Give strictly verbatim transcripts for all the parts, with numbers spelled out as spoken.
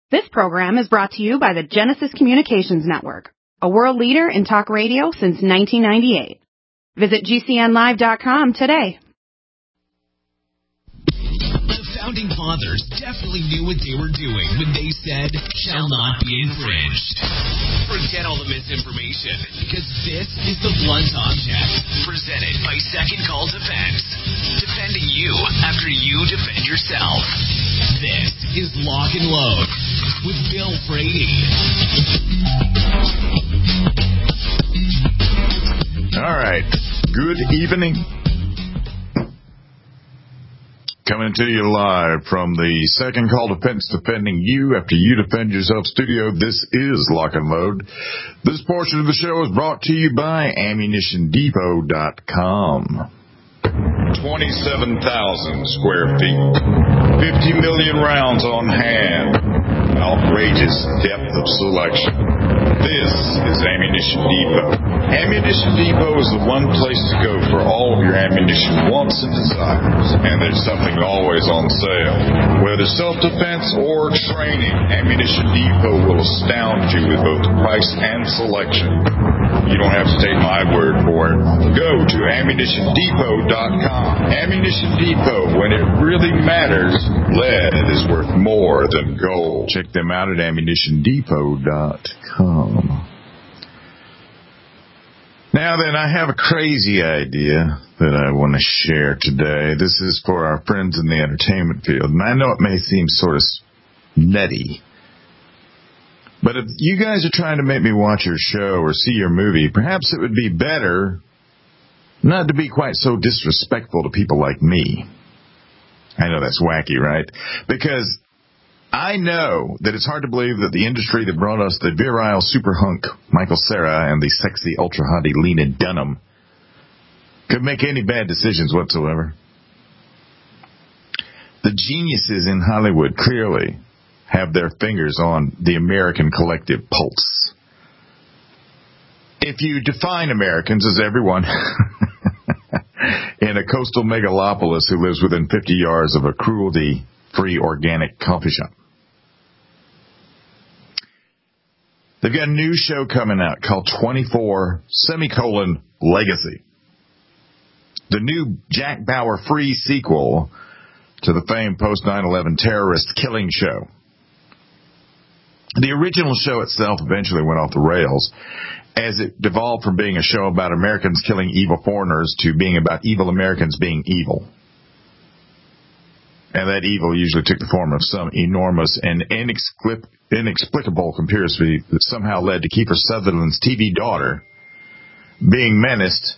This program is brought to you by the Genesis Communications Network, a world leader in talk radio since nineteen ninety-eight. Visit G C N live dot com today. The Founding Fathers definitely knew what they were doing when they said, shall not be infringed. Forget all the misinformation, because this is the Blunt Object, presented by Second Call Defense. Defending you after you defend yourself. This is Lock and Load with Bill Frady. All right. Good evening. Coming to you live from the Second Call Defense, defending you after you defend yourself studio. This is Lock and Load. This portion of the show is brought to you by ammunition depot dot com. twenty-seven thousand square feet. fifty million rounds on hand. Outrageous depth of selection. This is Ammunition Depot. Ammunition Depot is the one place to go for all of your ammunition wants and desires. And there's something always on sale. Whether self-defense or training, Ammunition Depot will astound you with both price and selection. You don't have to take my word for it. Go to ammunition depot dot com. Ammunition Depot, when it really matters, lead is worth more than gold. Check them out at ammunition depot dot com. Now then, I have a crazy idea that I want to share today. This is for our friends in the entertainment field, and I know it may seem sort of nutty, but if you guys are trying to make me watch your show or see your movie, perhaps it would be better not to be quite so disrespectful to people like me. I know that's wacky, right? Because I know that it's hard to believe that the industry that brought us the virile super hunk Michael Cera and the sexy ultra hottie Lena Dunham could make any bad decisions whatsoever. The geniuses in Hollywood clearly have their fingers on the American collective pulse. If you define Americans as everyone in a coastal megalopolis who lives within fifty yards of a cruelty-free organic coffee shop. They've got a new show coming out called twenty-four semicolon Legacy. The new Jack Bauer free sequel to the famed post nine eleven terrorist killing show. The original show itself eventually went off the rails as it devolved from being a show about Americans killing evil foreigners to being about evil Americans being evil. And that evil usually took the form of some enormous and inexplic- inexplicable conspiracy that somehow led to Kiefer Sutherland's T V daughter being menaced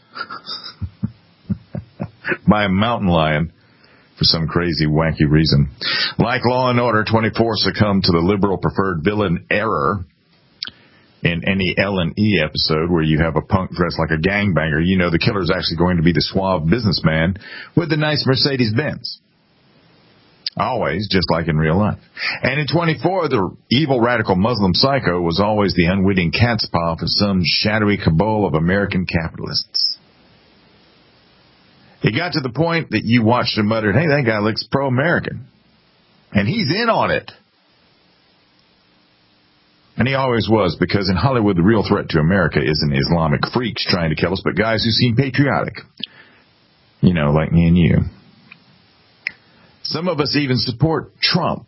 by a mountain lion for some crazy, wacky reason. Like Law and Order, twenty-four succumbed to the liberal preferred villain error in any L and E episode where you have a punk dressed like a gangbanger. You know the killer's actually going to be the suave businessman with the nice Mercedes-Benz. Always, just like in real life. And in twenty-four, the evil radical Muslim psycho was always the unwitting catspaw for some shadowy cabal of American capitalists. It got to the point that you watched and muttered, hey, that guy looks pro-American. And he's in on it. And he always was, because in Hollywood, the real threat to America isn't Islamic freaks trying to kill us, but guys who seem patriotic. You know, like me and you. Some of us even support Trump.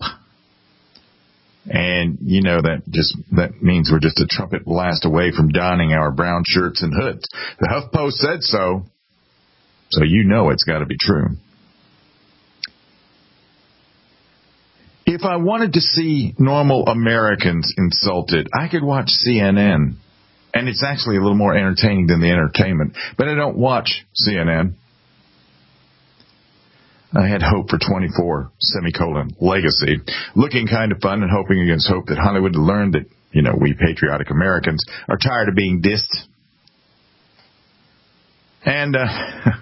And, you know, that just that means we're just a trumpet blast away from donning our brown shirts and hoods. The HuffPost said so, so you know it's got to be true. If I wanted to see normal Americans insulted, I could watch C N N. And it's actually a little more entertaining than the entertainment. But I don't watch C N N. I had hope for twenty-four semicolon Legacy. Looking kind of fun and hoping against hope that Hollywood learned that, you know, we patriotic Americans are tired of being dissed. And, uh,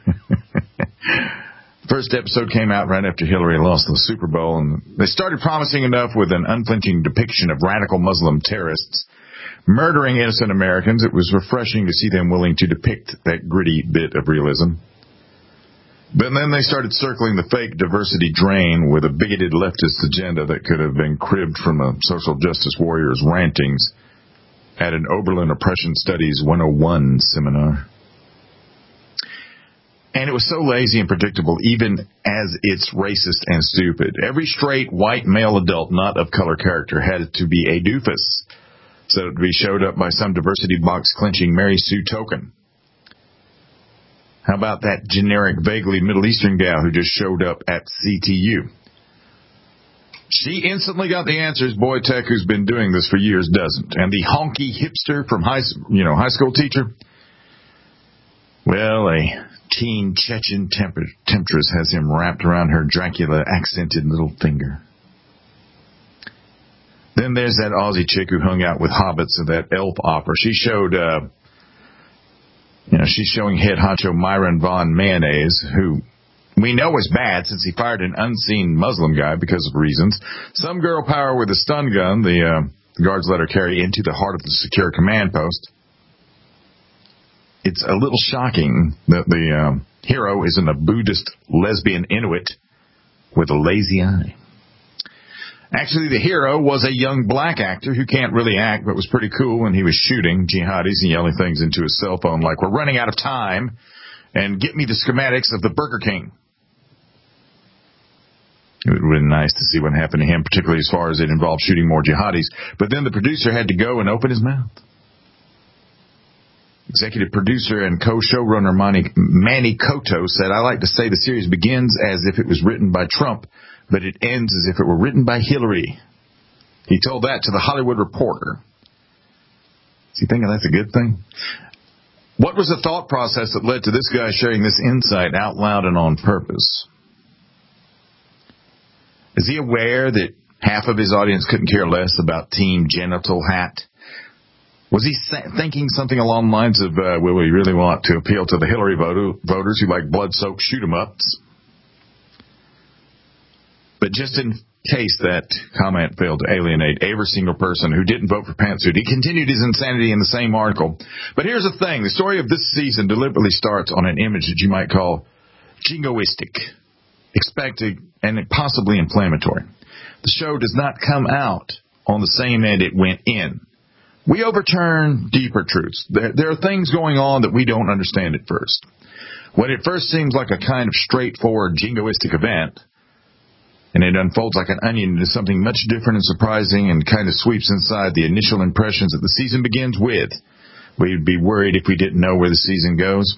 first episode came out right after Hillary lost the Super Bowl, and they started promising enough with an unflinching depiction of radical Muslim terrorists murdering innocent Americans. It was refreshing to see them willing to depict that gritty bit of realism. But then they started circling the fake diversity drain with a bigoted leftist agenda that could have been cribbed from a social justice warrior's rantings at an Oberlin Oppression Studies one oh one seminar. And it was so lazy and predictable, even as it's racist and stupid. Every straight white male adult not of color character had to be a doofus, so it would be showed up by some diversity box clinching Mary Sue token. How about that generic, vaguely Middle Eastern gal who just showed up at C T U? She instantly got the answers. Boy Tech, who's been doing this for years, doesn't. And the honky hipster from high, you know, high school teacher, well, a teen Chechen temper, temptress has him wrapped around her Dracula-accented little finger. Then there's that Aussie chick who hung out with hobbits at that elf opera. She showed, uh, you know, she's showing head honcho Myron Von Mayonnaise, who we know is bad since he fired an unseen Muslim guy because of reasons. Some girl power with a stun gun the, uh, the guards let her carry into the heart of the secure command post. It's a little shocking that the um, hero isn't a Buddhist lesbian Inuit with a lazy eye. Actually, the hero was a young black actor who can't really act, but was pretty cool when he was shooting jihadis and yelling things into his cell phone like, "We're running out of time, and get me the schematics of the Burger King." It would have been nice to see what happened to him, particularly as far as it involved shooting more jihadis. But then the producer had to go and open his mouth. Executive producer and co-showrunner Manny, Manny Koto said, "I like to say the series begins as if it was written by Trump, but it ends as if it were written by Hillary." He told that to the Hollywood Reporter. Is he thinking that's a good thing? What was the thought process that led to this guy sharing this insight out loud and on purpose? Is he aware that half of his audience couldn't care less about Team Genital Hat? Was he thinking something along the lines of, uh, well, we really want to appeal to the Hillary voter, voters who like blood-soaked shoot-'em-ups? But just in case that comment failed to alienate every single person who didn't vote for Pantsuit, he continued his insanity in the same article. But here's the thing. The story of this season deliberately starts on an image that you might call jingoistic, expected, and possibly inflammatory. The show does not come out on the same end it went in. We overturn deeper truths. There, there are things going on that we don't understand at first. When it first seems like a kind of straightforward jingoistic event, and it unfolds like an onion into something much different and surprising and kind of sweeps inside the initial impressions that the season begins with, we'd be worried if we didn't know where the season goes.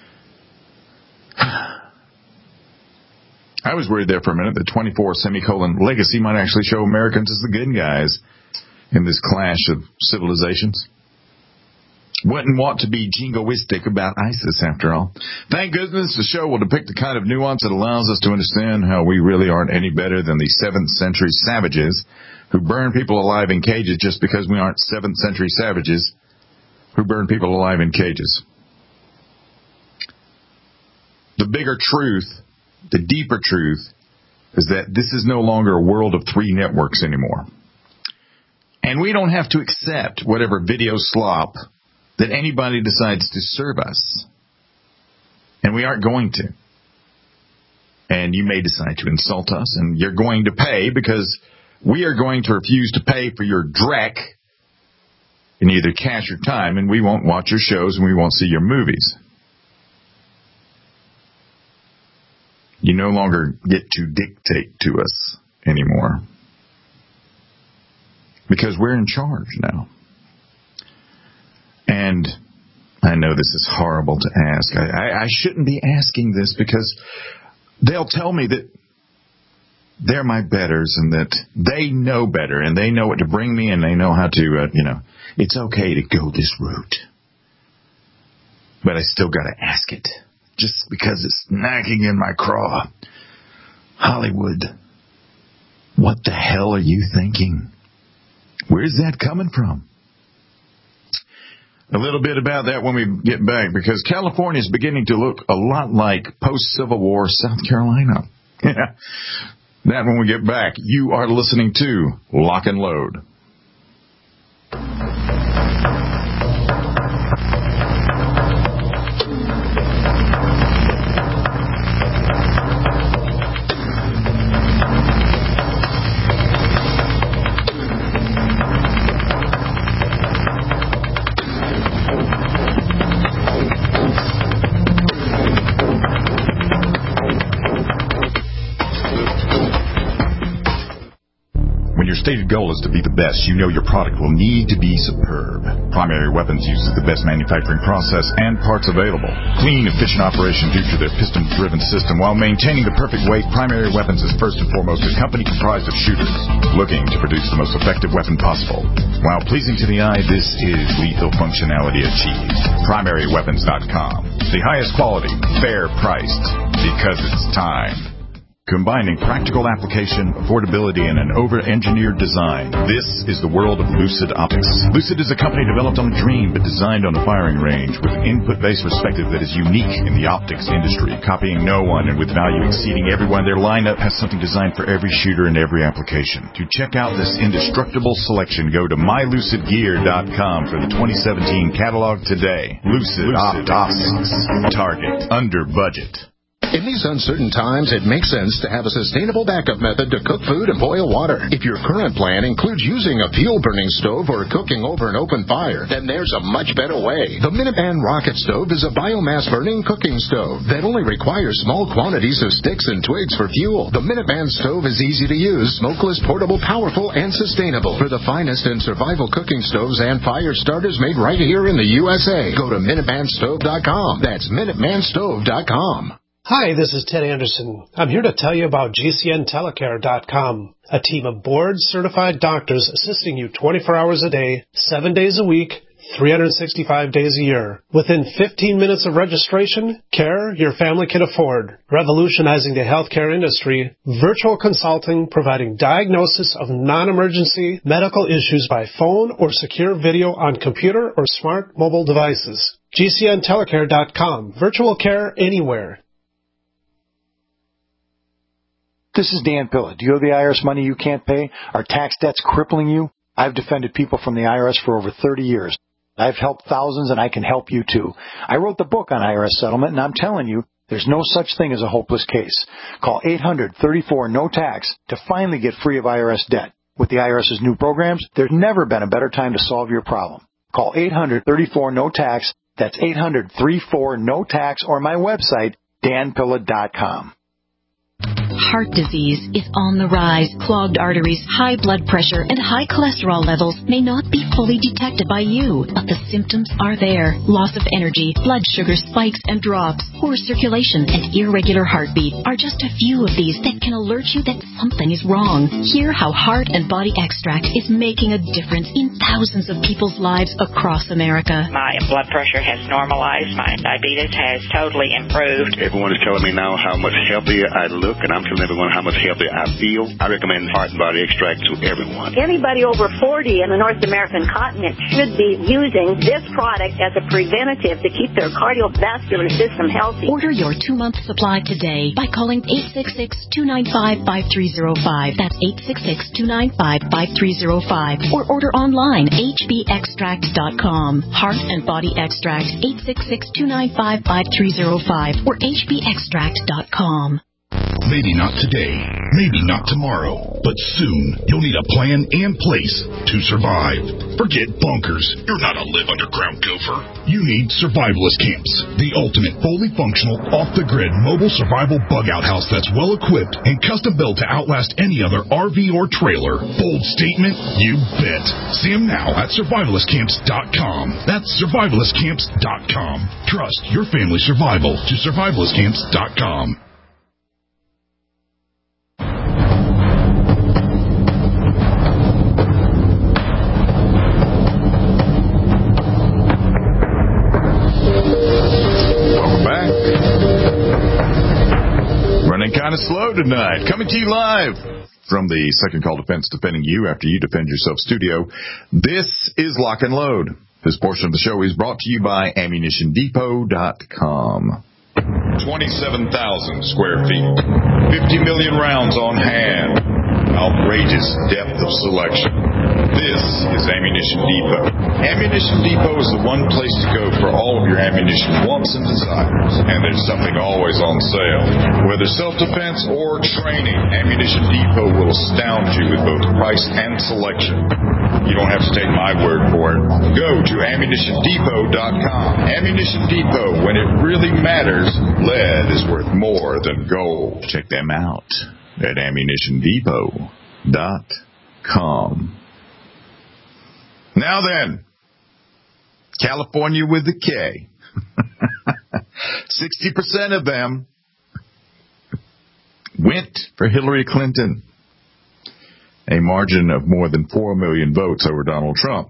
I was worried there for a minute that twenty-four semicolon legacy might actually show Americans as the good guys in this clash of civilizations. Wouldn't want to be jingoistic about ISIS, after all. Thank goodness the show will depict the kind of nuance that allows us to understand how we really aren't any better than the seventh century savages who burn people alive in cages just because we aren't seventh century savages who burn people alive in cages. The bigger truth, the deeper truth, is that this is no longer a world of three networks anymore. And we don't have to accept whatever video slop that anybody decides to serve us. And we aren't going to. And you may decide to insult us, and you're going to pay because we are going to refuse to pay for your dreck in either cash or time, and we won't watch your shows and we won't see your movies. You no longer get to dictate to us anymore. Because we're in charge now. And I know this is horrible to ask. I, I, I shouldn't be asking this because they'll tell me that they're my betters and that they know better and they know what to bring me and they know how to, uh, you know, it's okay to go this route. But I still got to ask it just because it's nagging in my craw. Hollywood, what the hell are you thinking? Where's that coming from? A little bit about that when we get back, because California is beginning to look a lot like post-Civil War South Carolina. Yeah, that when we get back. You are listening to Lock and Load. stated goal is to be the best, you know your product will need to be superb. Primary Weapons uses the best manufacturing process and parts available. Clean, efficient operation due to their piston-driven system. While maintaining the perfect weight, Primary Weapons is first and foremost a company comprised of shooters looking to produce the most effective weapon possible. While pleasing to the eye, this is lethal functionality achieved. primary weapons dot com. The highest quality, fair priced, because it's time. Combining practical application, affordability, and an over-engineered design, this is the world of Lucid Optics. Lucid is a company developed on a dream but designed on a firing range with an input-based perspective that is unique in the optics industry, copying no one and with value exceeding everyone. Their lineup has something designed for every shooter and every application. To check out this indestructible selection, go to my lucid gear dot com for the twenty seventeen catalog today. Lucid, Lucid Optics. Target under budget. In these uncertain times, it makes sense to have a sustainable backup method to cook food and boil water. If your current plan includes using a fuel-burning stove or cooking over an open fire, then there's a much better way. The Minuteman Rocket Stove is a biomass-burning cooking stove that only requires small quantities of sticks and twigs for fuel. The Minuteman Stove is easy to use, smokeless, portable, powerful, and sustainable. For the finest in survival cooking stoves and fire starters made right here in the U S A, go to minuteman stove dot com. That's minuteman stove dot com. Hi, this is Ted Anderson. I'm here to tell you about G C N telecare dot com, a team of board-certified doctors assisting you twenty-four hours a day, seven days a week, three hundred sixty-five days a year. Within fifteen minutes of registration, care your family can afford. Revolutionizing the healthcare industry, virtual consulting providing diagnosis of non-emergency medical issues by phone or secure video on computer or smart mobile devices. G C N telecare dot com, virtual care anywhere. This is Dan Pilla. Do you owe the I R S money you can't pay? Are tax debts crippling you? I've defended people from the I R S for over thirty years. I've helped thousands, and I can help you too. I wrote the book on I R S settlement, and I'm telling you, there's no such thing as a hopeless case. Call eight hundred thirty-four no tax to finally get free of I R S debt. With the IRS's new programs, there's never been a better time to solve your problem. Call eight hundred thirty-four no tax. That's eight hundred thirty-four no tax, or my website, dan pilla dot com. Heart disease is on the rise. Clogged arteries, high blood pressure, and high cholesterol levels may not be fully detected by you, but the symptoms are there. Loss of energy, blood sugar spikes and drops, poor circulation, and irregular heartbeat are just a few of these that can alert you that something is wrong. Hear how Heart and Body Extract is making a difference in thousands of people's lives across America. My blood pressure has normalized. My diabetes has totally improved. Everyone is telling me now how much healthier I look, and I'm telling everyone how much healthier I feel. I recommend Heart and Body Extract to everyone. Anybody over forty in the North American continent should be using this product as a preventative to keep their cardiovascular system healthy. Order your two-month supply today by calling eight six six, two nine five, five three zero five. That's eight six six, two nine five, five three zero five. Or order online, h b extract dot com. Heart and Body Extract, eight six six, two nine five, five three zero five or h b extract dot com. Maybe not today, maybe not tomorrow, but soon you'll need a plan and place to survive. Forget bunkers. You're not a live underground gopher. You need Survivalist Camps, the ultimate fully functional, off-the-grid mobile survival bug-out house that's well-equipped and custom-built to outlast any other R V or trailer. Bold statement? You bet. See them now at survivalist camps dot com. That's survivalist camps dot com. Trust your family's survival to survivalist camps dot com. Kind of slow tonight. Coming to you live from the Second Call Defense Defending You After You Defend Yourself studio. This is Lock and Load. This portion of the show is brought to you by ammunition depot dot com. twenty-seven thousand square feet. fifty million rounds on hand. Outrageous depth of selection. This is Ammunition Depot. Ammunition Depot is the one place to go for all of your ammunition wants and desires. And there's something always on sale. Whether self-defense or training, Ammunition Depot will astound you with both price and selection. You don't have to take my word for it. Go to ammunition depot dot com. Ammunition Depot, when it really matters, lead is worth more than gold. Check them out at ammunition depot dot com. Now then, California with the K. sixty percent of them went for Hillary Clinton, a margin of more than four million votes over Donald Trump.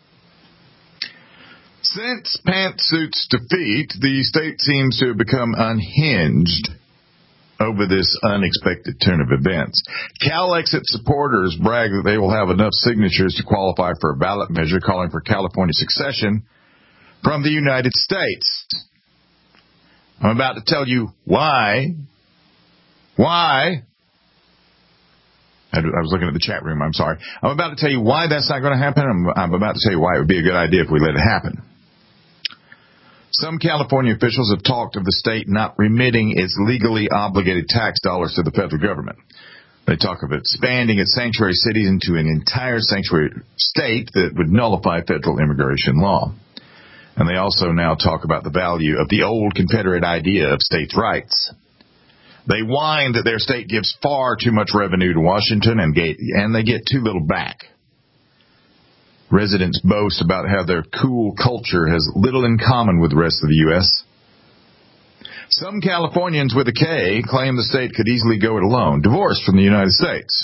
Since Pantsuit's defeat, the state seems to have become unhinged over this unexpected turn of events. CalExit supporters brag that they will have enough signatures to qualify for a ballot measure calling for California secession from the United States. I'm about to tell you why. Why? I was looking at the chat room. I'm sorry. I'm about to tell you why that's not going to happen. I'm, I'm about to tell you why it would be a good idea if we let it happen. Some California officials have talked of the state not remitting its legally obligated tax dollars to the federal government. They talk of expanding its sanctuary cities into an entire sanctuary state that would nullify federal immigration law. And they also now talk about the value of the old Confederate idea of states' rights. They whine that their state gives far too much revenue to Washington and, get, and they get too little back. Residents boast about how their cool culture has little in common with the rest of the U S Some Californians with a K claim the state could easily go it alone, divorced from the United States.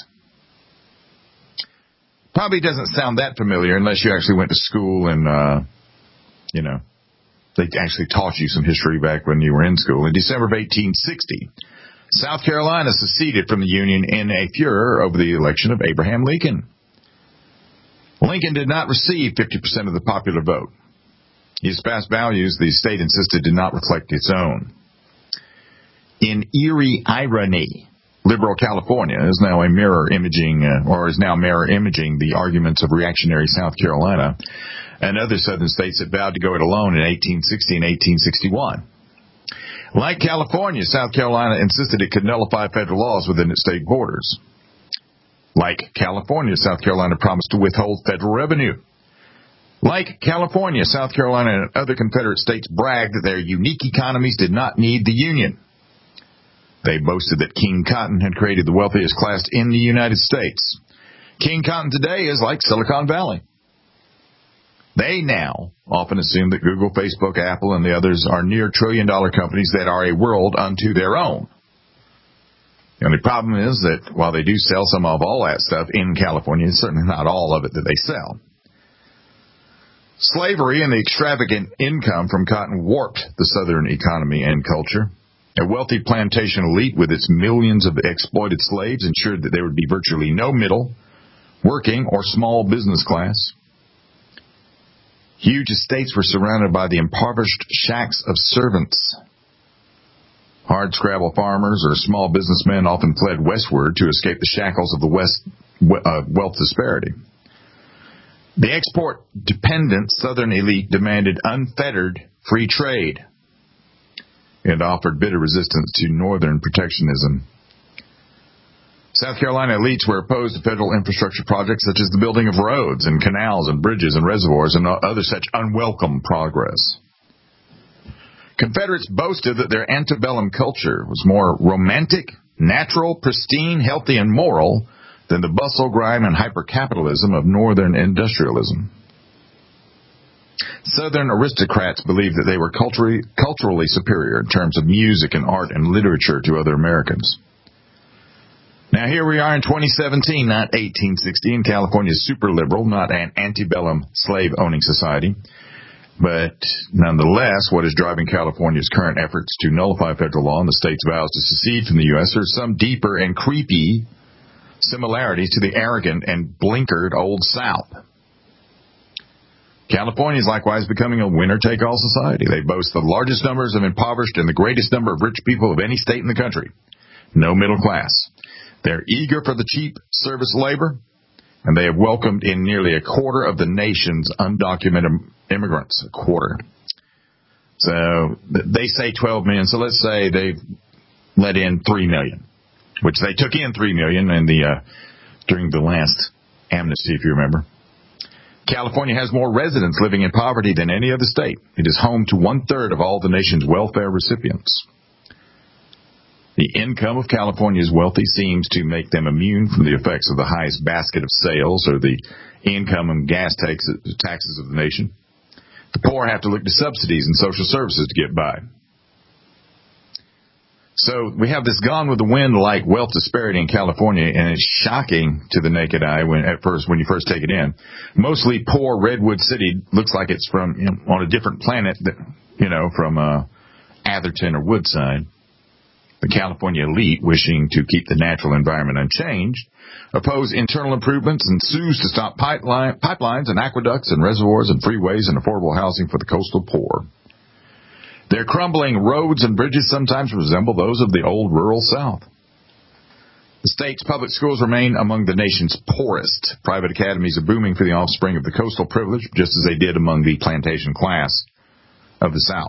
Probably doesn't sound that familiar unless you actually went to school and, uh, you know, they actually taught you some history back when you were in school. In December of eighteen sixty, South Carolina seceded from the Union in a furor over the election of Abraham Lincoln. Lincoln did not receive fifty percent of the popular vote. His past values, the state insisted, did not reflect its own. In eerie irony, liberal California is now a mirror imaging, uh, or is now mirror imaging the arguments of reactionary South Carolina and other southern states that vowed to go it alone in eighteen sixty and eighteen sixty-one. Like California, South Carolina insisted it could nullify federal laws within its state borders. Like California, South Carolina promised to withhold federal revenue. Like California, South Carolina and other Confederate states bragged that their unique economies did not need the Union. They boasted that King Cotton had created the wealthiest class in the United States. King Cotton today is like Silicon Valley. They now often assume that Google, Facebook, Apple, and the others are near trillion-dollar companies that are a world unto their own. The only problem is that while they do sell some of all that stuff in California, it's certainly not all of it that they sell. Slavery and the extravagant income from cotton warped the southern economy and culture. A wealthy plantation elite with its millions of exploited slaves ensured that there would be virtually no middle, working, or small business class. Huge estates were surrounded by the impoverished shacks of servants. Hardscrabble farmers or small businessmen often fled westward to escape the shackles of the West uh, wealth disparity. The export-dependent southern elite demanded unfettered free trade. It offered bitter resistance to northern protectionism. South Carolina elites were opposed to federal infrastructure projects such as the building of roads and canals and bridges and reservoirs and other such unwelcome progress. Confederates boasted that their antebellum culture was more romantic, natural, pristine, healthy, and moral than the bustle, grime, and hyper-capitalism of northern industrialism. Southern aristocrats believed that they were culturally, culturally superior in terms of music and art and literature to other Americans. Now here we are in twenty seventeen, not eighteen sixty, and California's super liberal, not an antebellum slave-owning society. But nonetheless, what is driving California's current efforts to nullify federal law and the state's vows to secede from the U S are some deeper and creepy similarities to the arrogant and blinkered Old South. California is likewise becoming a winner-take-all society. They boast the largest numbers of impoverished and the greatest number of rich people of any state in the country. No middle class. They're eager for the cheap service labor, and they have welcomed in nearly a quarter of the nation's undocumented immigrants. A quarter. So they say twelve million. So let's say they've let in three million, which they took in three million in the uh, during the last amnesty, if you remember. California has more residents living in poverty than any other state. It is home to one-third of all the nation's welfare recipients. The income of California's wealthy seems to make them immune from the effects of the highest basket of sales or the income and gas taxes of the nation. The poor have to look to subsidies and social services to get by. So we have this gone with the wind-like wealth disparity in California, and it's shocking to the naked eye when at first when you first take it in. Mostly poor Redwood City looks like it's from you know, on a different planet, that, you know, from uh, Atherton or Woodside. The California elite, wishing to keep the natural environment unchanged, oppose internal improvements and sues to stop pipeline, pipelines and aqueducts and reservoirs and freeways and affordable housing for the coastal poor. Their crumbling roads and bridges sometimes resemble those of the old rural South. The state's public schools remain among the nation's poorest. Private academies are booming for the offspring of the coastal privilege, just as they did among the plantation class of the South.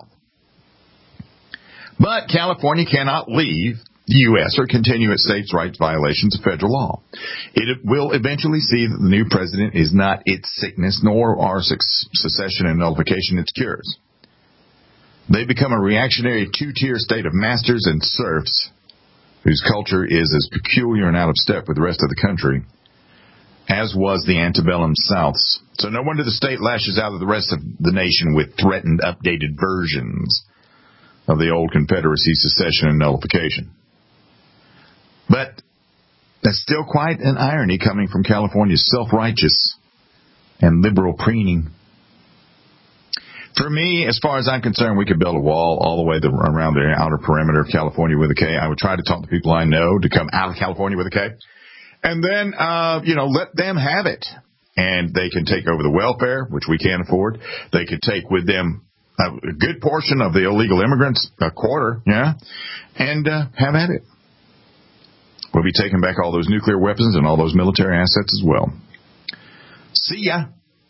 But California cannot leave the U S or continue its states' rights violations of federal law. It will eventually see that the new president is not its sickness, nor are secession and nullification its cures. They become a reactionary two-tier state of masters and serfs, whose culture is as peculiar and out of step with the rest of the country as was the antebellum South's. So no wonder the state lashes out at the rest of the nation with threatened updated versions of the old Confederacy, secession, and nullification. But that's still quite an irony coming from California's self-righteous and liberal preening. For me, as far as I'm concerned, we could build a wall all the way the, around the outer perimeter of California with a K. I would try to talk to people I know to come out of California with a K. And then, uh, you know, let them have it. And they can take over the welfare, which we can't afford. They could take with them a good portion of the illegal immigrants, a quarter, yeah, and uh, have at it. We'll be taking back all those nuclear weapons and all those military assets as well. See ya.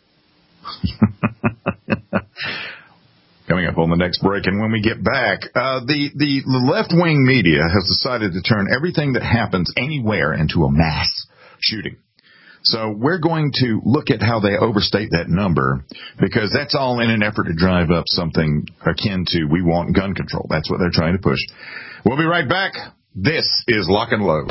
Coming up on the next break, and when we get back, uh, the, the left-wing media has decided to turn everything that happens anywhere into a mass shooting. So we're going to look at how they overstate that number, because that's all in an effort to drive up something akin to we want gun control. That's what they're trying to push. We'll be right back. This is Lock and Load.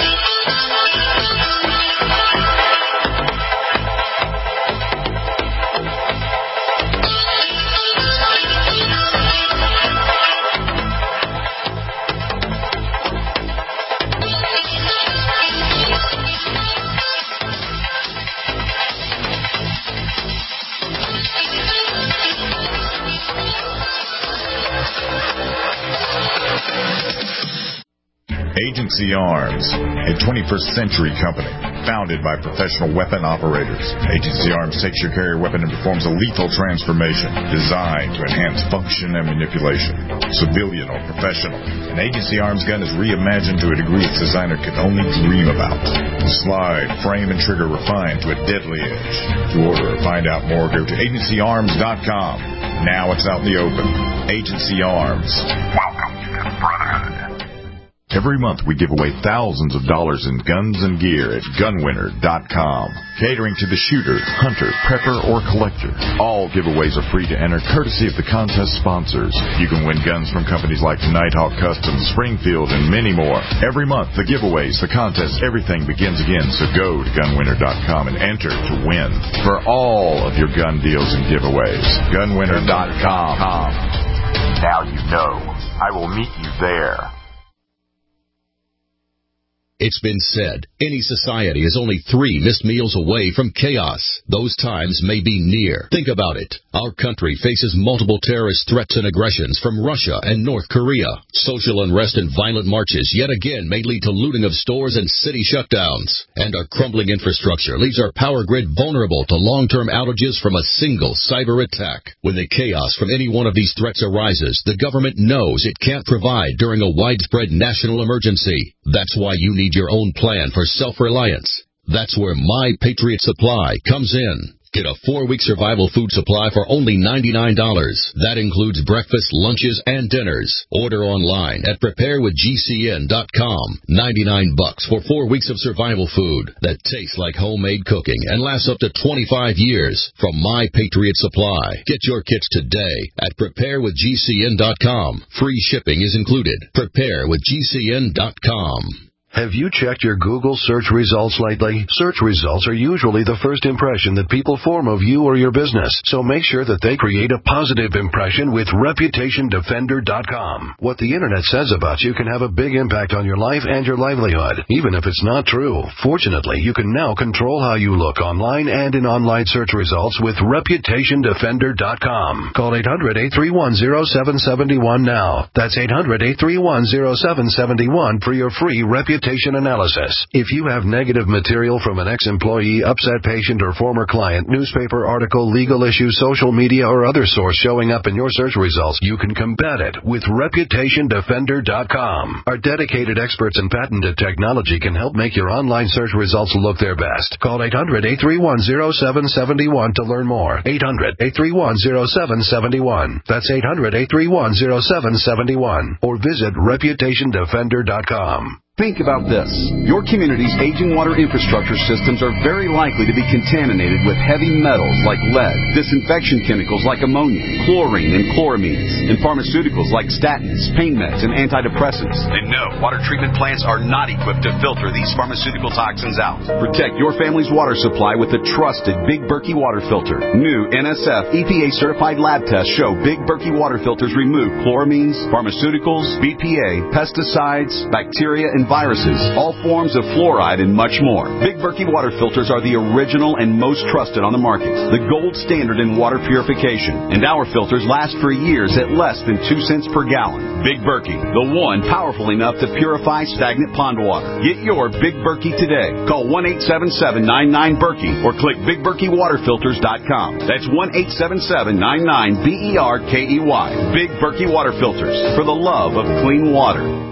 Agency Arms, a twenty-first century company founded by professional weapon operators. Agency Arms takes your carrier weapon and performs a lethal transformation designed to enhance function and manipulation. Civilian or professional, an Agency Arms gun is reimagined to a degree its designer could only dream about. Slide, frame, and trigger refined to a deadly edge. To order or find out more, go to agency arms dot com. Now it's out in the open. Agency Arms. Welcome to the Brotherhood. Every month we give away thousands of dollars in guns and gear at gun winner dot com. Catering to the shooter, hunter, prepper, or collector. All giveaways are free to enter, courtesy of the contest sponsors. You can win guns from companies like Nighthawk Customs, Springfield, and many more. Every month, the giveaways, the contests, everything begins again. So go to gun winner dot com and enter to win for all of your gun deals and giveaways. gun winner dot com. Now you know. I will meet you there. It's been said, any society is only three missed meals away from chaos. Those times may be near. Think about it. Our country faces multiple terrorist threats and aggressions from Russia and North Korea. Social unrest and violent marches yet again may lead to looting of stores and city shutdowns. And our crumbling infrastructure leaves our power grid vulnerable to long-term outages from a single cyber attack. When the chaos from any one of these threats arises, the government knows it can't provide during a widespread national emergency. That's why you need your own plan for self-reliance. That's where My Patriot Supply comes in. Get a four-week survival food supply for only ninety-nine dollars. That includes breakfast, lunches, and dinners. Order online at prepare with G C N dot com. ninety-nine bucks for four weeks of survival food that tastes like homemade cooking and lasts up to twenty-five years from My Patriot Supply. Get your kits today at prepare with G C N dot com. Free shipping is included. prepare with G C N dot com. Have you checked your Google search results lately? Search results are usually the first impression that people form of you or your business, so make sure that they create a positive impression with reputation defender dot com. What the internet says about you can have a big impact on your life and your livelihood, even if it's not true. Fortunately, you can now control how you look online and in online search results with reputation defender dot com. Call eight hundred, eight three one, zero seven seven one now. That's eight hundred, eight three one, zero seven seven one for your free reputation analysis. If you have negative material from an ex-employee, upset patient, or former client, newspaper article, legal issue, social media, or other source showing up in your search results, you can combat it with reputation defender dot com. Our dedicated experts and patented technology can help make your online search results look their best. Call eight hundred, eight three one, zero seven seven one to learn more. eight hundred, eight three one, zero seven seven one. That's eight hundred, eight three one, zero seven seven one. Or visit reputation defender dot com. Think about this. Your community's aging water infrastructure systems are very likely to be contaminated with heavy metals like lead, disinfection chemicals like ammonia, chlorine and chloramines, and pharmaceuticals like statins, pain meds, and antidepressants. And no, water treatment plants are not equipped to filter these pharmaceutical toxins out. Protect your family's water supply with the trusted Big Berkey water filter. New N S F E P A-certified lab tests show Big Berkey water filters remove chloramines, pharmaceuticals, B P A, pesticides, bacteria, and viruses, all forms of fluoride, and much more. Big Berkey water filters are the original and most trusted on the market, the gold standard in water purification, and our filters last for years at less than two cents per gallon. Big Berkey, the one powerful enough to purify stagnant pond water. Get your Big Berkey today. Call one eight seven seven, nine nine, Berkey or click big berkey water filters dot com. That's one eight seven seven, nine nine, B E R K E Y. Big Berkey water filters, for the love of clean water.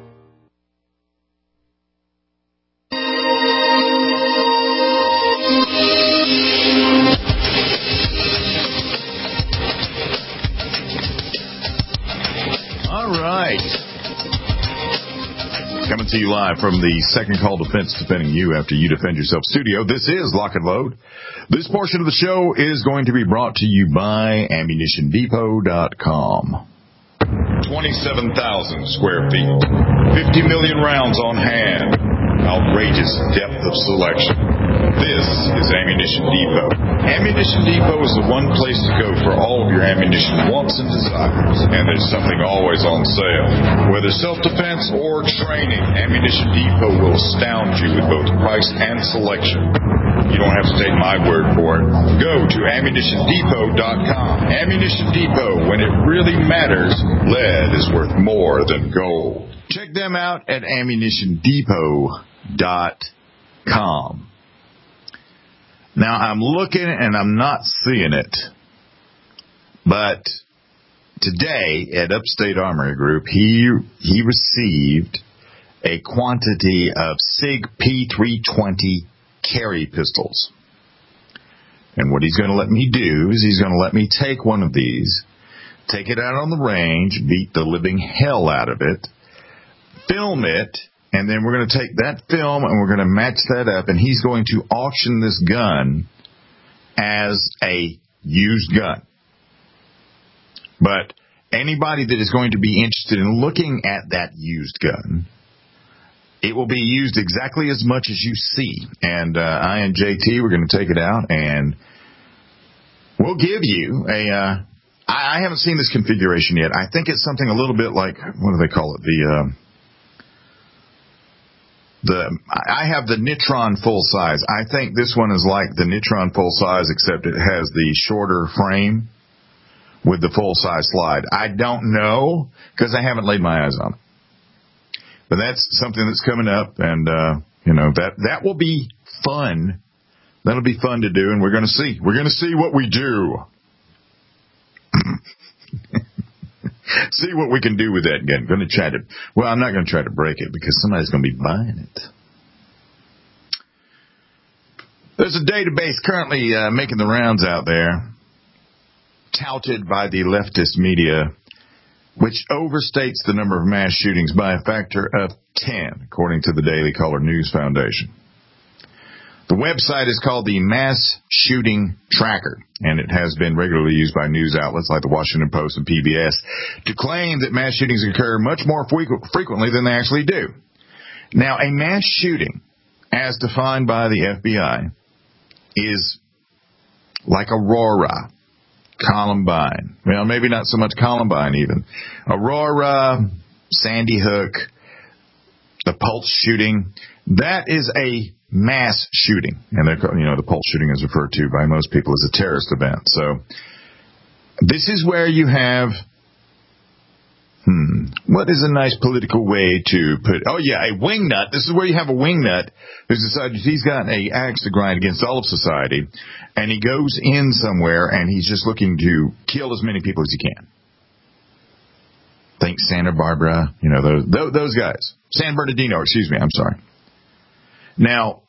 Coming to you live from the Second Call Defense Defending You After You Defend Yourself studio. This is Lock and Load. This portion of the show is going to be brought to you by ammunition depot dot com. twenty-seven thousand square feet. fifty million rounds on hand. Outrageous depth of selection. This is Ammunition Depot. Ammunition Depot is the one place to go for all of your ammunition wants and desires. And there's something always on sale. Whether self-defense or training, Ammunition Depot will astound you with both price and selection. You don't have to take my word for it. Go to ammunition depot dot com. Ammunition Depot, when it really matters, lead is worth more than gold. Check them out at ammunition depot dot com. Now, I'm looking and I'm not seeing it, but today at Upstate Armory Group, he he received a quantity of SIG P three twenty carry pistols. And what he's going to let me do is he's going to let me take one of these, take it out on the range, beat the living hell out of it, film it, and then we're going to take that film and we're going to match that up, and he's going to auction this gun as a used gun. But anybody that is going to be interested in looking at that used gun, it will be used exactly as much as you see. And uh, I and J T, we're going to take it out, and we'll give you a... Uh, I, I haven't seen this configuration yet. I think it's something a little bit like, what do they call it? The... Uh, The I have the Nitron full size. I think this one is like the Nitron full size, except it has the shorter frame with the full size slide. I don't know because I haven't laid my eyes on it. But that's something that's coming up, and uh, you know that that will be fun. That'll be fun to do, and we're going to see. We're going to see what we do. See what we can do with that gun. Going to try to. Well, I'm not going to try to break it because somebody's going to be buying it. There's a database currently uh, making the rounds out there, touted by the leftist media, which overstates the number of mass shootings by a factor of ten, according to the Daily Caller News Foundation. The website is called the Mass Shooting Tracker, and it has been regularly used by news outlets like the Washington Post and P B S to claim that mass shootings occur much more frequently than they actually do. Now, a mass shooting, as defined by the F B I, is like Aurora, Columbine. Well, maybe not so much Columbine even. Aurora, Sandy Hook, the Pulse shooting, that is a mass shooting. And, you know, the Pulse shooting is referred to by most people as a terrorist event. So this is where you have, hmm, what is a nice political way to put, oh, yeah, a wingnut. This is where you have a wingnut who's decided he's got an axe to grind against all of society, and he goes in somewhere and he's just looking to kill as many people as he can. Think Santa Barbara, you know, those, those guys. San Bernardino, excuse me, I'm sorry. Now,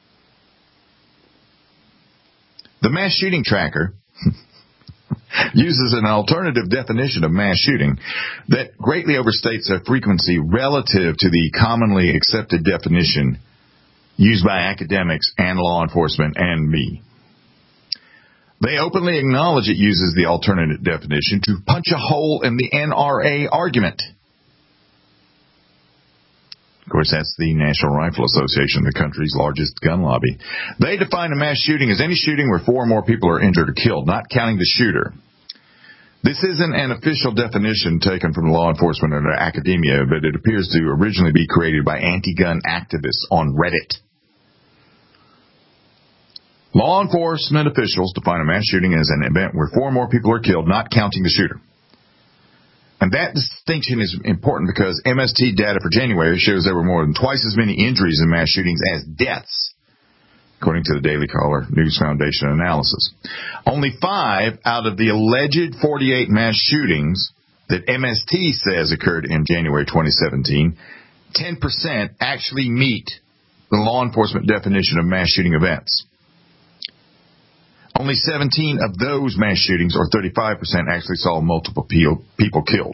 the Mass Shooting Tracker uses an alternative definition of mass shooting that greatly overstates their frequency relative to the commonly accepted definition used by academics and law enforcement and me. They openly acknowledge it uses the alternative definition to punch a hole in the N R A argument. Of course, that's the National Rifle Association, the country's largest gun lobby. They define a mass shooting as any shooting where four or more people are injured or killed, not counting the shooter. This isn't an official definition taken from law enforcement or academia, but it appears to originally be created by anti-gun activists on Reddit. Law enforcement officials define a mass shooting as an event where four or more people are killed, not counting the shooter. And that distinction is important because M S T data for January shows there were more than twice as many injuries in mass shootings as deaths, according to the Daily Caller News Foundation analysis. Only five out of the alleged forty-eight mass shootings that M S T says occurred in January twenty seventeen, ten percent actually meet the law enforcement definition of mass shooting events. Only seventeen of those mass shootings, or thirty-five percent, actually saw multiple people killed.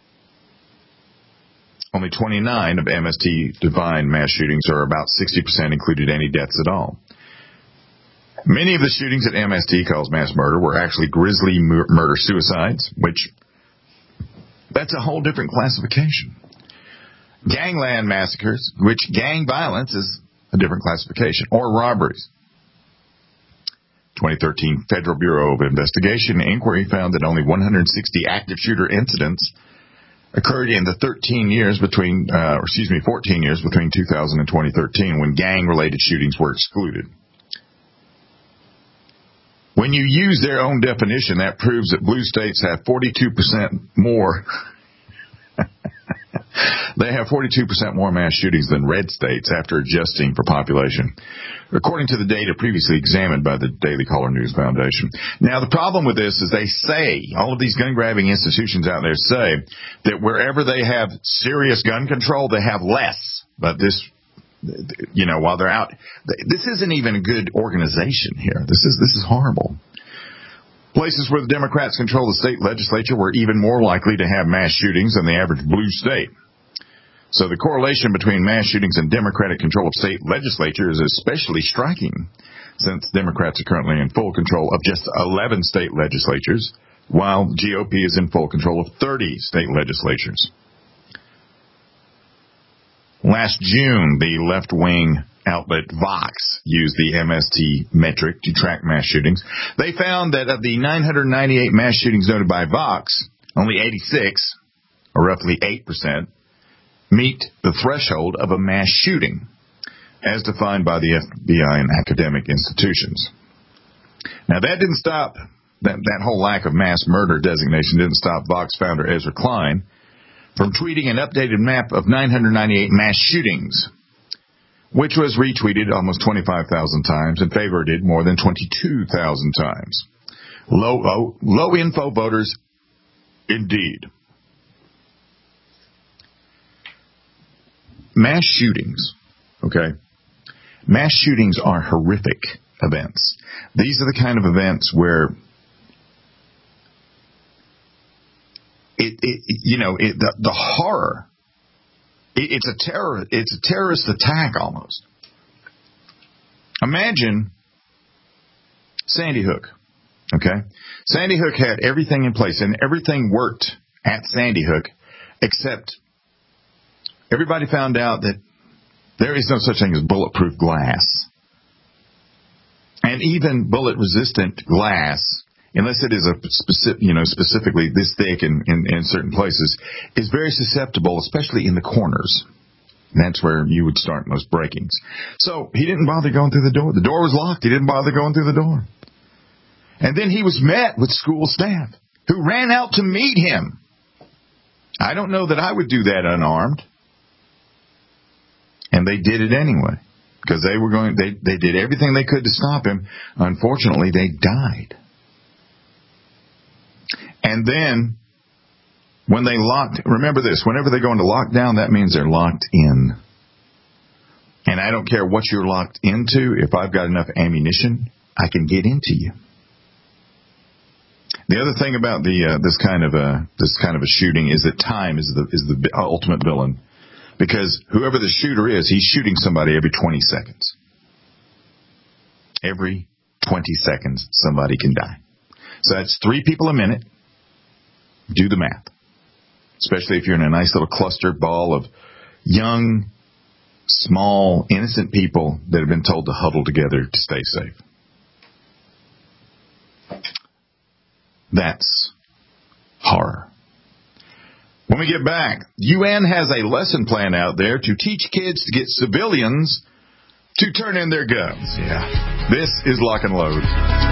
Only twenty-nine of M S T-defined mass shootings, or about sixty percent, included any deaths at all. Many of the shootings that M S T calls mass murder were actually grisly murder-suicides, which, that's a whole different classification. Gangland massacres, which gang violence is a different classification, or robberies. twenty thirteen Federal Bureau of Investigation inquiry found that only one hundred sixty active shooter incidents occurred in the thirteen years between, uh, or excuse me, fourteen years between two thousand and twenty thirteen, when gang-related shootings were excluded. When you use their own definition, that proves that blue states have forty-two percent more. They have forty-two percent more mass shootings than red states after adjusting for population, according to the data previously examined by the Daily Caller News Foundation. Now, the problem with this is they say, all of these gun-grabbing institutions out there say, that wherever they have serious gun control, they have less. But this, you know, while they're out, this isn't even a good organization here. This is this is horrible. Places where the Democrats control the state legislature were even more likely to have mass shootings than the average blue state. So the correlation between mass shootings and Democratic control of state legislatures is especially striking, since Democrats are currently in full control of just eleven state legislatures, while G O P is in full control of thirty state legislatures. Last June, the left-wing outlet Vox used the M S T metric to track mass shootings. They found that of the nine hundred ninety-eight mass shootings noted by Vox, only eighty-six, or roughly eight percent, meet the threshold of a mass shooting, as defined by the F B I and academic institutions. Now, that didn't stop, that, that whole lack of mass murder designation didn't stop Vox founder Ezra Klein from tweeting an updated map of nine hundred ninety-eight mass shootings, which was retweeted almost twenty-five thousand times and favorited more than twenty-two thousand times. Low, low, low info voters, indeed. Mass shootings, okay? Mass shootings are horrific events. These are the kind of events where it, it you know, it, the, the horror. It, it's a terror. It's a terrorist attack almost. Imagine Sandy Hook. Okay, Sandy Hook had everything in place, and everything worked at Sandy Hook, except everybody found out that there is no such thing as bulletproof glass. And even bullet-resistant glass, unless it is a specific, you know, specifically this thick in, in, in certain places, is very susceptible, especially in the corners. And that's where you would start most breakings. So he didn't bother going through the door. The door was locked. He didn't bother going through the door. And then he was met with school staff who ran out to meet him. I don't know that I would do that unarmed. And they did it anyway. Because they were going, they, they did everything they could to stop him. Unfortunately, they died. And then, when they locked, remember this, whenever they go into lockdown, that means they're locked in. And I don't care what you're locked into, if I've got enough ammunition, I can get into you. The other thing about the uh, this kind of a this kind of a shooting is that time is the is the ultimate villain. Because whoever the shooter is, he's shooting somebody every twenty seconds. Every twenty seconds, somebody can die. So that's three people a minute. Do the math. Especially if you're in a nice little clustered ball of young, small, innocent people that have been told to huddle together to stay safe. That's horror. When we get back, U N has a lesson plan out there to teach kids to get civilians to turn in their guns. Yeah. This is Lock and Load.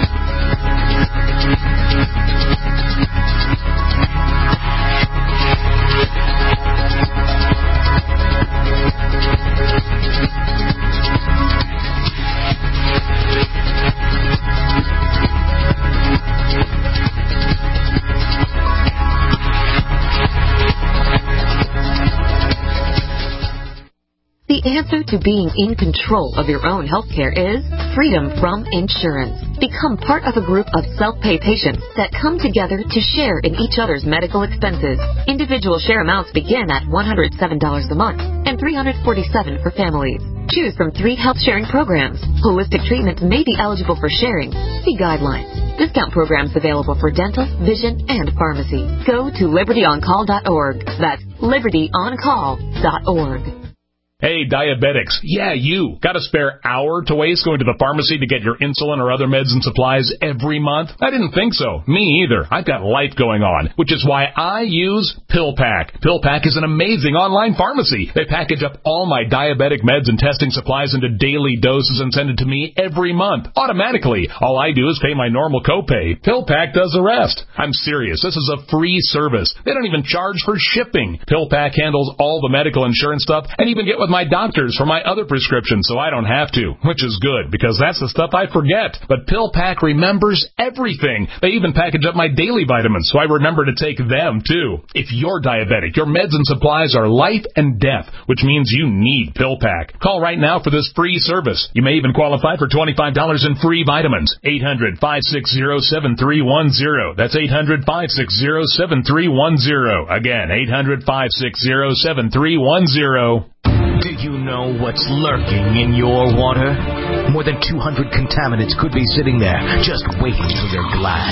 The answer to being in control of your own healthcare is freedom from insurance. Become part of a group of self-pay patients that come together to share in each other's medical expenses. Individual share amounts begin at one hundred seven dollars a month and three hundred forty-seven dollars for families. Choose from three health sharing programs. Holistic treatments may be eligible for sharing. See guidelines. Discount programs available for dental, vision, and pharmacy. Go to liberty on call dot org. That's liberty on call dot org. Hey, diabetics. Yeah, you. Got a spare hour to waste going to the pharmacy to get your insulin or other meds and supplies every month? I didn't think so. Me either. I've got life going on, which is why I use PillPack. PillPack is an amazing online pharmacy. They package up all my diabetic meds and testing supplies into daily doses and send it to me every month, automatically. All I do is pay my normal copay. PillPack does the rest. I'm serious. This is a free service. They don't even charge for shipping. PillPack handles all the medical insurance stuff and even get with my doctors for my other prescriptions so I don't have to, which is good because that's the stuff I forget. But PillPack remembers everything. They even package up my daily vitamins so I remember to take them too. If you're diabetic, your meds and supplies are life and death, which means you need PillPack. Call right now for this free service. You may even qualify for twenty-five dollars in free vitamins. eight hundred, five six zero, seven three one zero. That's eight hundred, five six zero, seven three one zero. Again, eight hundred, five six zero, seven three one zero. Do you know what's lurking in your water? More than two hundred contaminants could be sitting there, just waiting for your glass.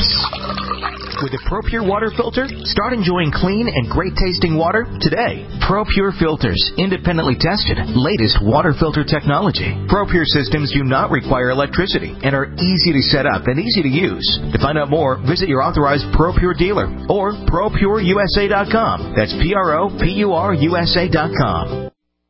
With a ProPure water filter, start enjoying clean and great-tasting water today. ProPure filters, independently tested, latest water filter technology. ProPure systems do not require electricity and are easy to set up and easy to use. To find out more, visit your authorized ProPure dealer or pro pure U S A dot com. That's P R O P U R U S A dot com.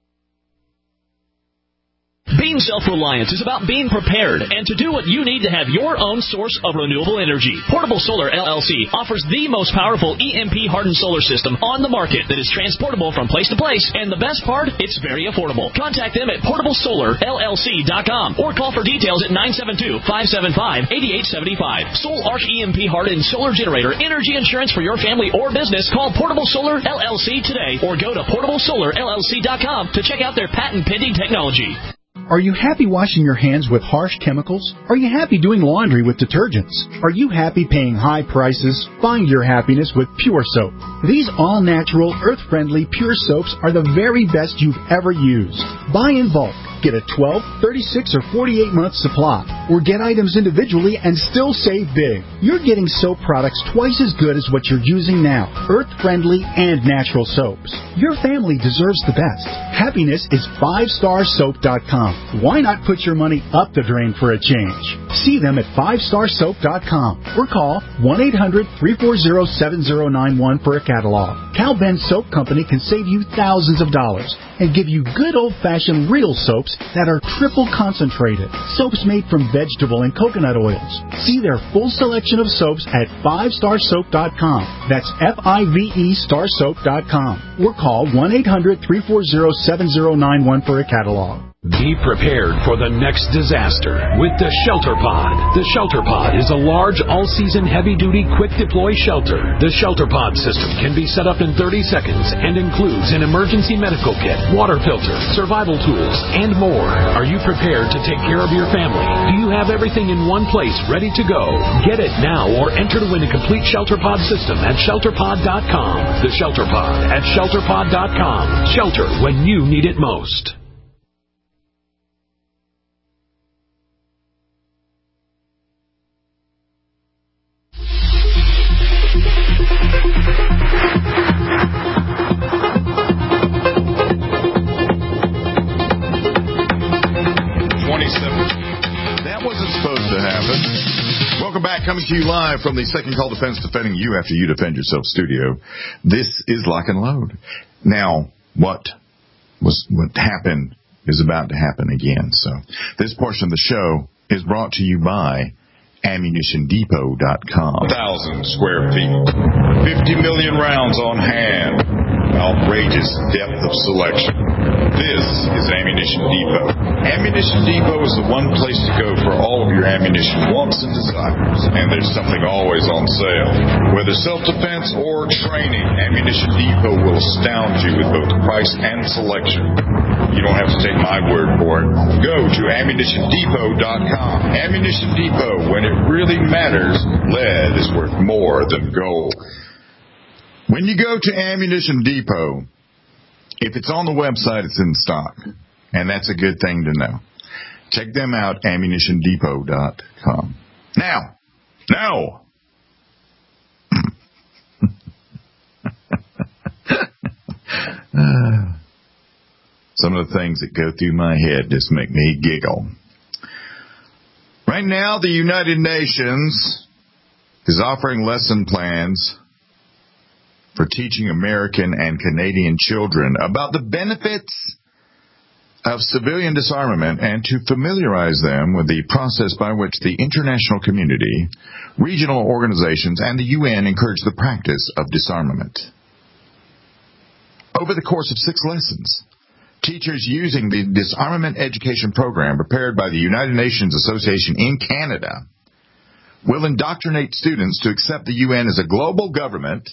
Being self-reliant is about being prepared and to do what you need to have your own source of renewable energy. Portable Solar L L C offers the most powerful E M P-hardened solar system on the market that is transportable from place to place, and the best part, it's very affordable. Contact them at portable solar L L C dot com or call for details at nine seven two, five seven five, eight eight seven five. Soul Arch E M P-hardened solar generator energy insurance for your family or business. Call Portable Solar L L C today or go to portable solar L L C dot com to check out their patent-pending technology. Are you happy washing your hands with harsh chemicals? Are you happy doing laundry with detergents? Are you happy paying high prices? Find your happiness with Pure Soap. These all-natural, earth-friendly Pure Soaps are the very best you've ever used. Buy in bulk. Get a twelve, thirty-six, or forty-eight month supply, or get items individually and still save big. You're getting soap products twice as good as what you're using now, earth-friendly and natural soaps. Your family deserves the best. Happiness is five star soap dot com. Why not put your money up the drain for a change? See them at five star soap dot com or call one eight hundred, three four zero, seven zero nine one for a catalog. Cal Ben Soap Company can save you thousands of dollars and give you good old-fashioned real soaps that are triple concentrated. Soaps made from vegetable and coconut oils. See their full selection of soaps at five star soap dot com. That's F I V E star soap dot com. Or call one eight hundred, three four zero, seven zero nine one for a catalog. Be prepared for the next disaster with the Shelter Pod. The Shelter Pod is a large, all-season, heavy-duty, quick-deploy shelter. The Shelter Pod system can be set up in thirty seconds and includes an emergency medical kit, water filter, survival tools, and more. Are you prepared to take care of your family? Do you have everything in one place ready to go? Get it now or enter to win a complete Shelter Pod system at shelter pod dot com. The Shelter Pod at shelter pod dot com. Shelter when you need it most. Coming to you live from the Second Call Defense, defending you after you defend yourself studio. This is Lock and Load. Now, what was what happened is about to happen again. So this portion of the show is brought to you by ammunition depot dot com. one thousand square feet, fifty million rounds on hand, outrageous depth of selection. This is Ammunition Depot. Ammunition Depot is the one place to go for all of your ammunition wants and desires. And there's something always on sale. Whether self-defense or training, Ammunition Depot will astound you with both price and selection. You don't have to take my word for it. Go to ammunition depot dot com. Ammunition Depot, when it really matters, lead is worth more than gold. When you go to Ammunition Depot, if it's on the website, it's in stock. And that's a good thing to know. Check them out, ammunition depot dot com. Now, now, uh, some of the things that go through my head just make me giggle. Right now, the United Nations is offering lesson plans for teaching American and Canadian children about the benefits of civilian disarmament and to familiarize them with the process by which the international community, regional organizations, and the U N encourage the practice of disarmament. Over the course of six lessons, teachers using the disarmament education program prepared by the United Nations Association in Canada will indoctrinate students to accept the U N as a global government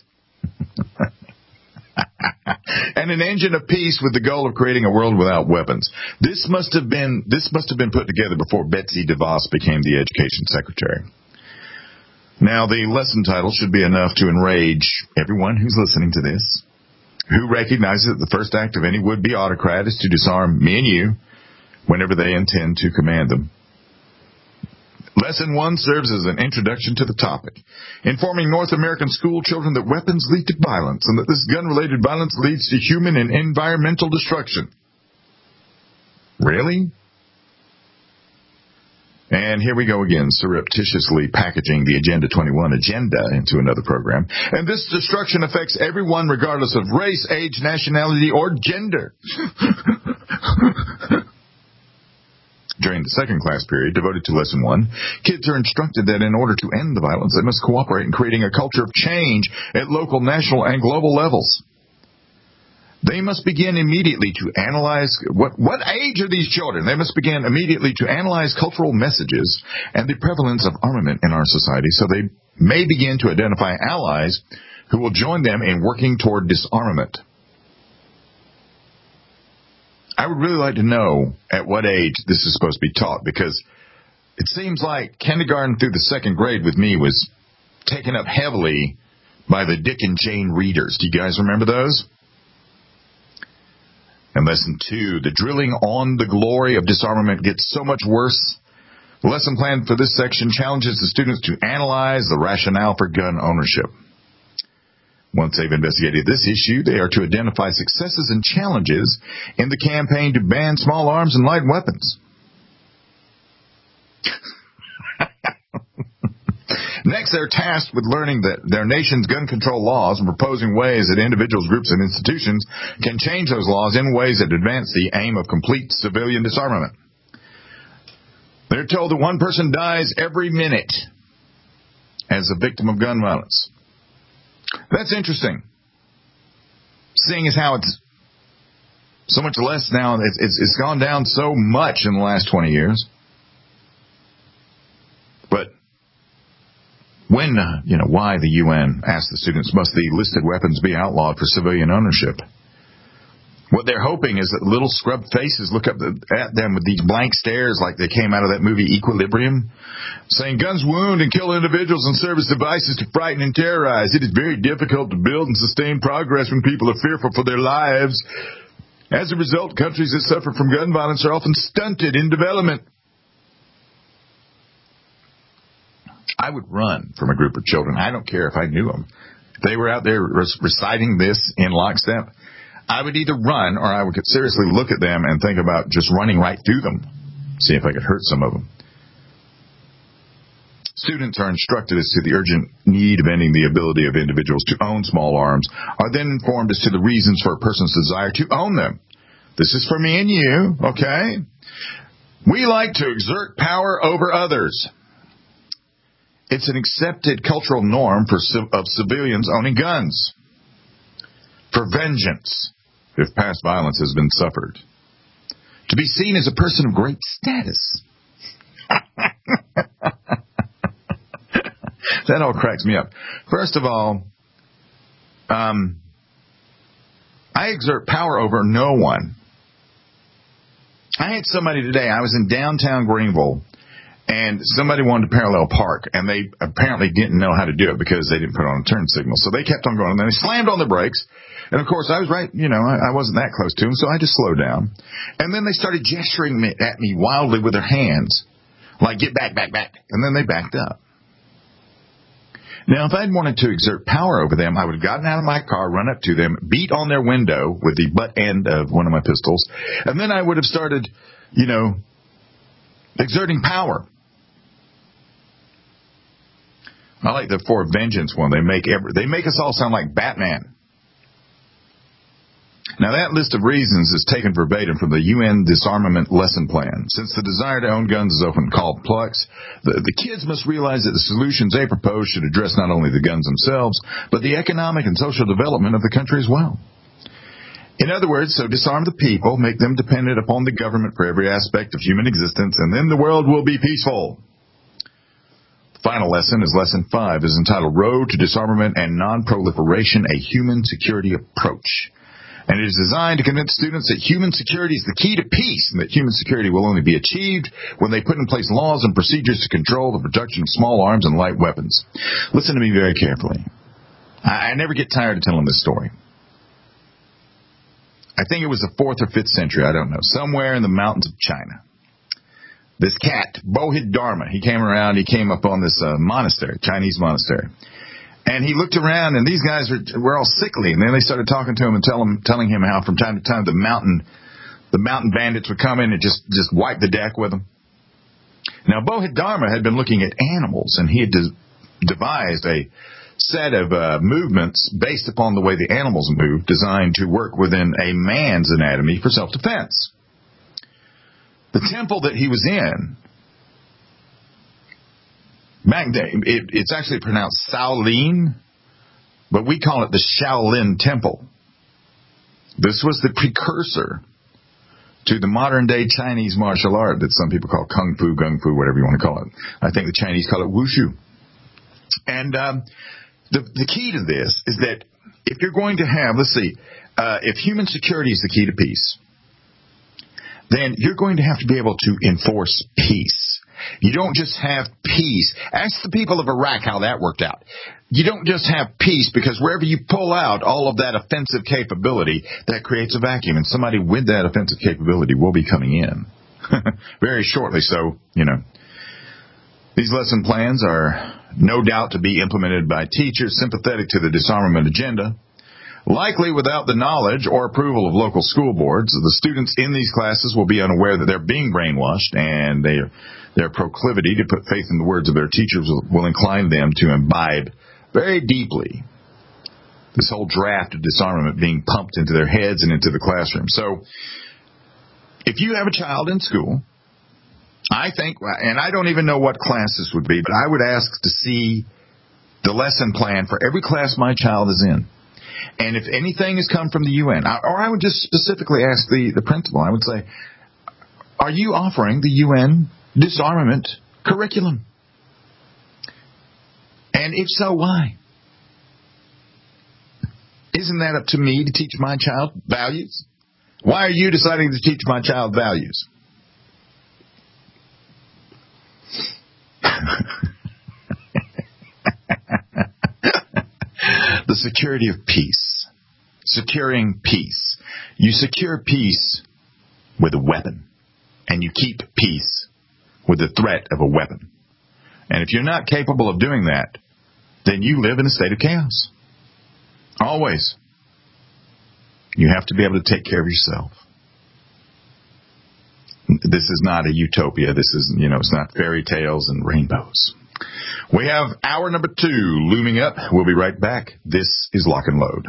and an engine of peace with the goal of creating a world without weapons. This must have been this must have been put together before Betsy DeVos became the education secretary. Now, the lesson title should be enough to enrage everyone who's listening to this, who recognizes that the first act of any would-be autocrat is to disarm me and you whenever they intend to command them. Lesson one serves as an introduction to the topic, informing North American school children that weapons lead to violence and that this gun-related violence leads to human and environmental destruction. Really? And here we go again, surreptitiously packaging the Agenda twenty-one agenda into another program. And this destruction affects everyone regardless of race, age, nationality, or gender. During the second class period devoted to Lesson one, kids are instructed that in order to end the violence, they must cooperate in creating a culture of change at local, national, and global levels. They must begin immediately to analyze, what, what age are these children? They must begin immediately to analyze cultural messages and the prevalence of armament in our society so they may begin to identify allies who will join them in working toward disarmament. I would really like to know at what age this is supposed to be taught, because it seems like kindergarten through the second grade with me was taken up heavily by the Dick and Jane readers. Do you guys remember those? And lesson two, the drilling on the glory of disarmament gets so much worse. The lesson plan for this section challenges the students to analyze the rationale for gun ownership. Once they've investigated this issue, they are to identify successes and challenges in the campaign to ban small arms and light weapons. Next, they're tasked with learning that their nation's gun control laws and proposing ways that individuals, groups, and institutions can change those laws in ways that advance the aim of complete civilian disarmament. They're told that one person dies every minute as a victim of gun violence. That's interesting, seeing as how it's so much less now. It's, it's, it's gone down so much in the last twenty years. But when, uh, you know, why the U N asked the students, must the listed weapons be outlawed for civilian ownership? What they're hoping is that little scrub faces look up at them with these blank stares like they came out of that movie Equilibrium, saying guns wound and kill individuals and serve as devices to frighten and terrorize. It is very difficult to build and sustain progress when people are fearful for their lives. As a result, countries that suffer from gun violence are often stunted in development. I would run from a group of children. I don't care if I knew them. If they were out there reciting this in lockstep, I would either run or I would seriously look at them and think about just running right through them, see if I could hurt some of them. Students are instructed as to the urgent need of ending the ability of individuals to own small arms, are then informed as to the reasons for a person's desire to own them. This is for me and you, okay? We like to exert power over others. It's an accepted cultural norm for of civilians owning guns. For vengeance, if past violence has been suffered. To be seen as a person of great status. That all cracks me up. First of all, um, I exert power over no one. I had somebody today, I was in downtown Greenville, and somebody wanted to parallel park, and they apparently didn't know how to do it because they didn't put on a turn signal. So they kept on going, and then they slammed on the brakes. And, of course, I was right, you know, I, I wasn't that close to them, so I just slowed down. And then they started gesturing me, at me wildly with their hands, like, get back, back, back. And then they backed up. Now, if I'd wanted to exert power over them, I would have gotten out of my car, run up to them, beat on their window with the butt end of one of my pistols, and then I would have started, you know, exerting power. I like the For Vengeance one. They make every, they make us all sound like Batman. Now, that list of reasons is taken verbatim from the U N Disarmament Lesson Plan. Since the desire to own guns is often called PLUX, the, the kids must realize that the solutions they propose should address not only the guns themselves, but the economic and social development of the country as well. In other words, so disarm the people, make them dependent upon the government for every aspect of human existence, and then the world will be peaceful. The final lesson is Lesson five, is entitled Road to Disarmament and Non-Proliferation, a Human Security Approach. And it is designed to convince students that human security is the key to peace, and that human security will only be achieved when they put in place laws and procedures to control the production of small arms and light weapons. Listen to me very carefully. I, I never get tired of telling this story. I think it was the fourth or fifth century, I don't know, somewhere in the mountains of China. This cat, Bodhidharma, he came around, he came up on this uh, monastery, Chinese monastery. And he looked around, and these guys were, were all sickly. And then they started talking to him and tell him, telling him how from time to time the mountain, the mountain bandits would come in and just, just wipe the deck with them. Now, Bodhidharma had been looking at animals, and he had de- devised a set of uh, movements based upon the way the animals move, designed to work within a man's anatomy for self-defense. The temple that he was in, back then, it, it's actually pronounced Shaolin, but we call it the Shaolin Temple. This was the precursor to the modern-day Chinese martial art that some people call Kung Fu, Gung Fu, whatever you want to call it. I think the Chinese call it Wushu. And um, the, the key to this is that if you're going to have, let's see, uh, if human security is the key to peace, then you're going to have to be able to enforce peace. You don't just have peace. Ask the people of Iraq how that worked out. You don't just have peace because wherever you pull out all of that offensive capability, that creates a vacuum, and somebody with that offensive capability will be coming in very shortly. So, you know, these lesson plans are no doubt to be implemented by teachers sympathetic to the disarmament agenda. Likely without the knowledge or approval of local school boards, the students in these classes will be unaware that they're being brainwashed, and they, their proclivity to put faith in the words of their teachers will, will incline them to imbibe very deeply this whole draft of disarmament being pumped into their heads and into the classroom. So if you have a child in school, I think, and I don't even know what class this would be, but I would ask to see the lesson plan for every class my child is in. And if anything has come from the U N, or I would just specifically ask the, the principal, I would say, are you offering the U N disarmament curriculum? And if so, why? Isn't that up to me to teach my child values? Why are you deciding to teach my child values? The security of peace. Securing peace. You secure peace with a weapon, and you keep peace with the threat of a weapon. And if you're not capable of doing that, then you live in a state of chaos. Always. You have to be able to take care of yourself. This is not a utopia. This is, you know, it's not fairy tales and rainbows. We have hour number two looming up. We'll be right back. This is Lock and Load.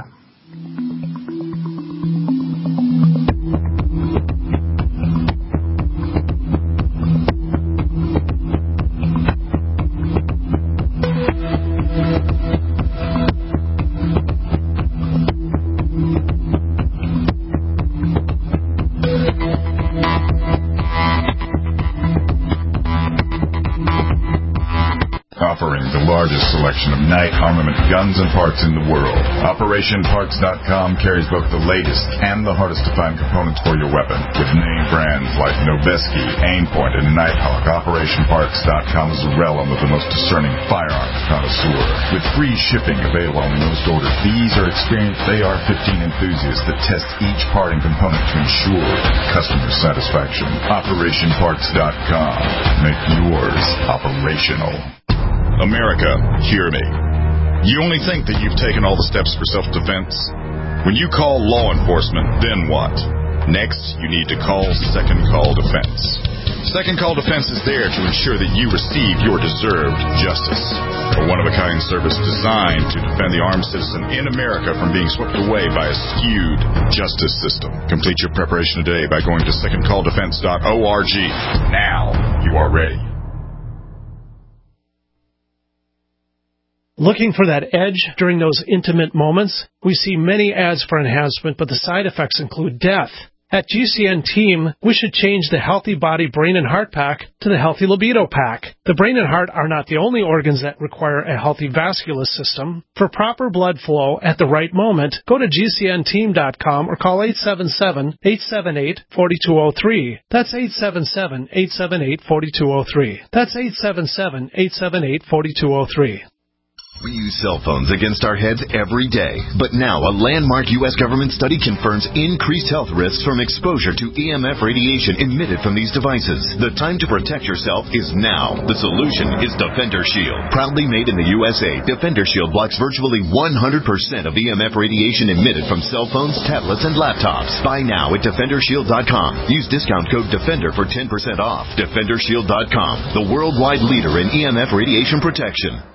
Offering the largest selection of night armament guns and parts in the world, Operation Parts dot com carries both the latest and the hardest to find components for your weapon. With name brands like Noveske, Aimpoint, and Nighthawk, Operation Parts dot com is the realm of the most discerning firearms connoisseur. With free shipping available on most orders, these are experienced A R fifteen enthusiasts that test each part and component to ensure customer satisfaction. Operation Parts dot com. Make yours operational. America, hear me. You only think that you've taken all the steps for self-defense? When you call law enforcement, then what? Next, you need to call Second Call Defense. Second Call Defense is there to ensure that you receive your deserved justice. A one-of-a-kind service designed to defend the armed citizen in America from being swept away by a skewed justice system. Complete your preparation today by going to second call defense dot org. Now you are ready. Looking for that edge during those intimate moments? We see many ads for enhancement, but the side effects include death. At G C N Team, we should change the Healthy Body Brain and Heart Pack to the Healthy Libido Pack. The brain and heart are not the only organs that require a healthy vascular system. For proper blood flow at the right moment, go to G C N team dot com or call eight seven seven, eight seven eight, four two zero three. That's eight seven seven, eight seven eight, four two zero three. That's eight seven seven, eight seven eight, four two zero three. We use cell phones against our heads every day, but now a landmark U S government study confirms increased health risks from exposure to E M F radiation emitted from these devices. The time to protect yourself is now. The solution is Defender Shield. Proudly made in the U S A, Defender Shield blocks virtually one hundred percent of E M F radiation emitted from cell phones, tablets, and laptops. Buy now at defender shield dot com. Use discount code DEFENDER for ten percent off. defender shield dot com, the worldwide leader in E M F radiation protection.